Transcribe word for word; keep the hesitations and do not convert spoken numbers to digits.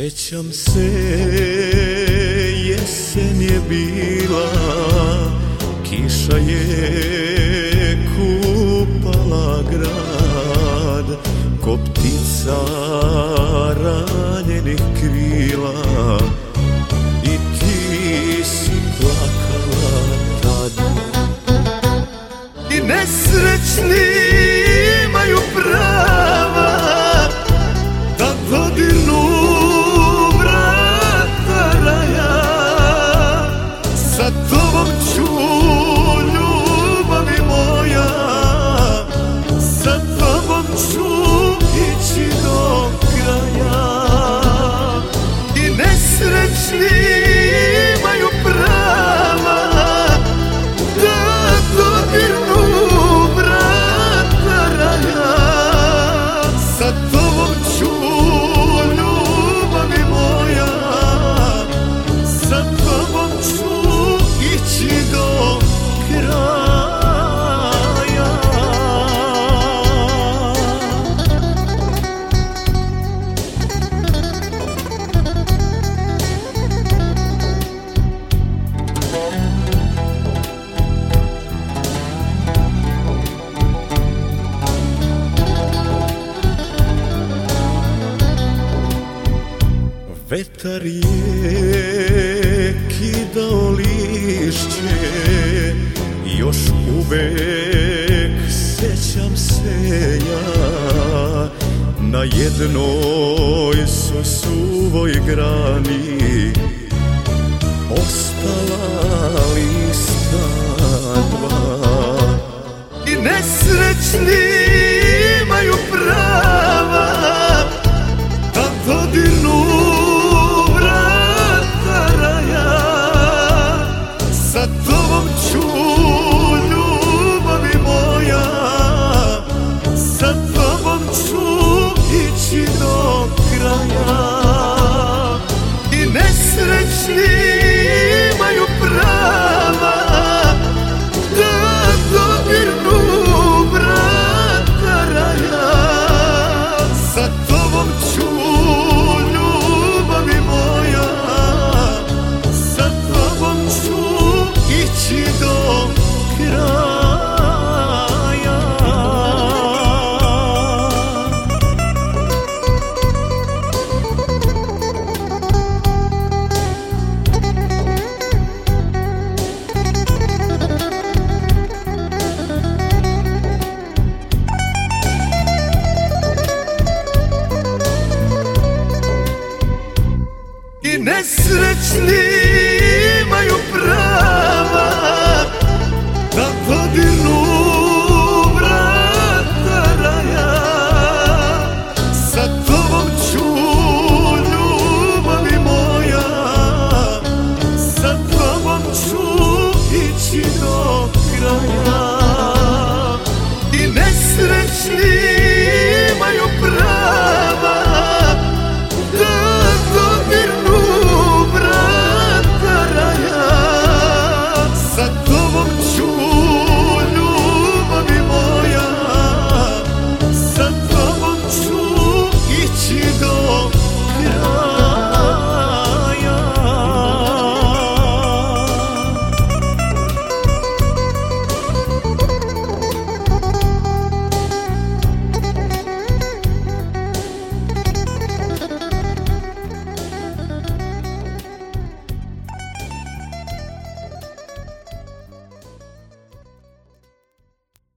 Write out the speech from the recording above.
Sjećam se, jesen je bila, kiša je kupala grad, ko ptica ranjenih krila, i ti si plakala tad. I nesrećni imaju prava da dodirnu vrata raja. Sa tobom ću, ljubavi moja, sa tobom ću ići do kraja. I nesrećni imaju prava da dodirnu vrata raja. Sa tobom ću, ljubavi moja, sa tobom ću ići do kraja. Vetar je kidao lišće, još uvek sećam se ja, na jednoj su suvoj grani ostala lista dva. I nesrećni imaju prava da dodirnu vrata raja. Sa tobom ću, ljubavi moja, sa tobom ću ići do kraja. I nesrećni imaju prava da dodirnu vrata raja. Sa tobom ću, ljubavi moja, sa tobom ću ići do kraja. I nesrećni